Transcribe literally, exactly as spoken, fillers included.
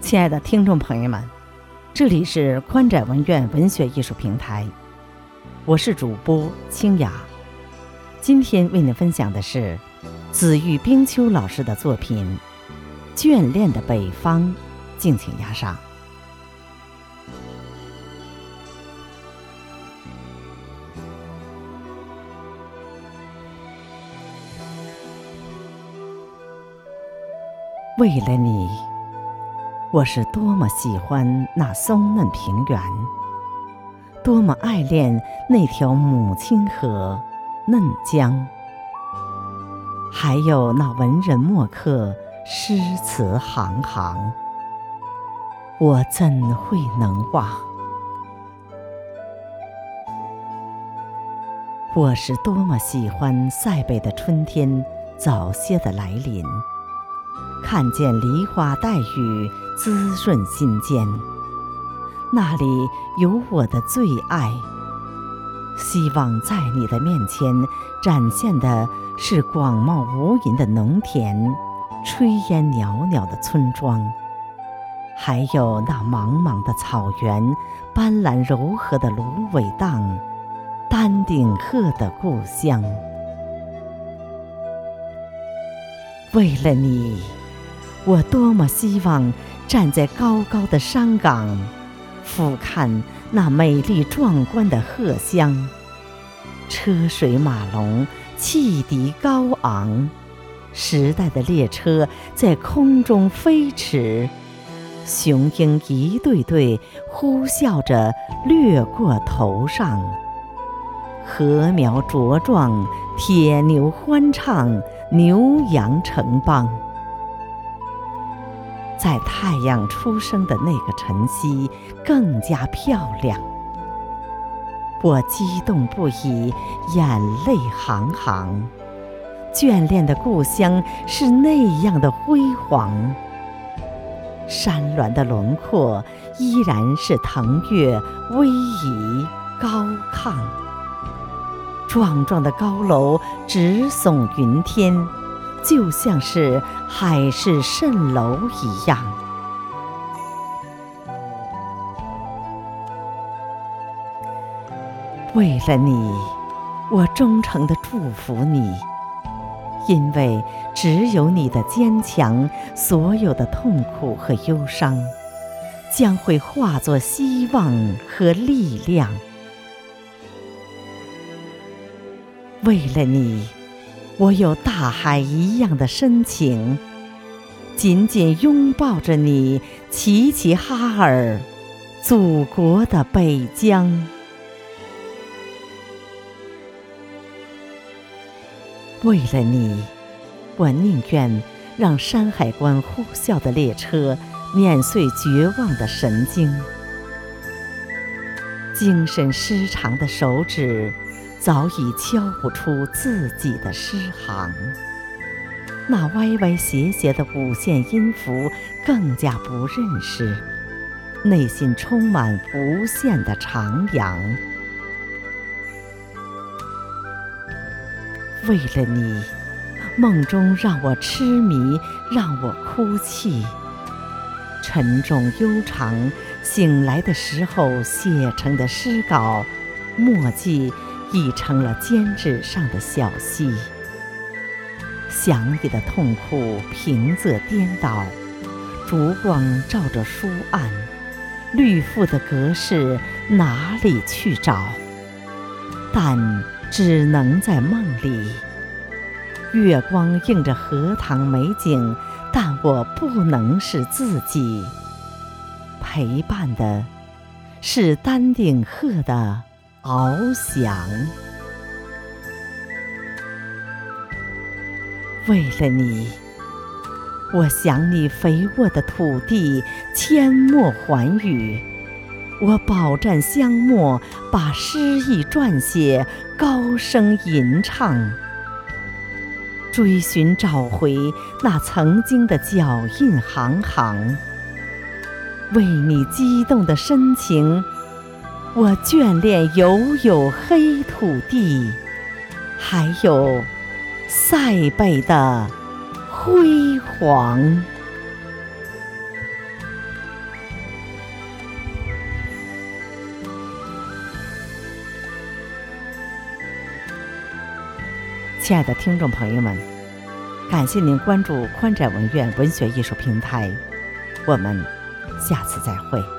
亲爱的听众朋友们，这里是宽窄文苑文学艺术平台，我是主播清雅。今天为您分享的是紫玉冰秋老师的作品《眷恋的北方》，敬请压上。为了你，我是多么喜欢那松嫩平原，多么爱恋那条母亲河嫩江，还有那文人墨客诗词行行，我怎会能忘？我是多么喜欢塞北的春天早些的来临，看见梨花带雨滋润心间，那里有我的最爱。希望在你的面前展现的是广袤无垠的农田，炊烟袅袅的村庄，还有那茫茫的草原，斑斓柔和的芦苇荡，丹顶鹤的故乡。为了你，我多么希望站在高高的山岗，俯瞰那美丽壮观的荷香，车水马龙，汽笛高昂，时代的列车在空中飞驰，雄鹰一对对呼啸着掠过头上，禾苗茁壮，铁牛欢唱，牛羊成帮。在太阳出生的那个晨曦更加漂亮，我激动不已，眼泪行行。眷恋的故乡是那样的辉煌，山峦的轮廓依然是腾跃逶迤高亢，壮壮的高楼直耸云天，就像是海市蜃楼一样。为了你，我忠诚地祝福你，因为只有你的坚强，所有的痛苦和忧伤将会化作希望和力量。为了你，我有大海一样的深情，紧紧拥抱着你，齐齐哈尔，祖国的北疆。为了你，我宁愿让山海关呼啸的列车碾碎绝望的神经，精神失常的手指早已敲不出自己的诗行，那歪歪斜斜的五线音符更加不认识，内心充满无限的徜徉。为了你，梦中让我痴迷，让我哭泣，沉重悠长，醒来的时候写成的诗稿，墨迹已成了笺纸上的小溪。想你的痛苦平仄颠倒，烛光照着书案，绿覆的格式哪里去找？但只能在梦里，月光映着荷塘美景，但我不能是自己，陪伴的是丹顶鹤的翱翔。为了你，我想你肥沃的土地，阡陌寰宇，我饱蘸香墨，把诗意撰写，高声吟唱，追寻找回那曾经的脚印行行。为你激动的深情，我眷恋悠悠黑土地，还有塞北的辉煌。 亲爱的听众朋友们，感谢您关注宽窄文苑文学艺术平台，我们下次再会。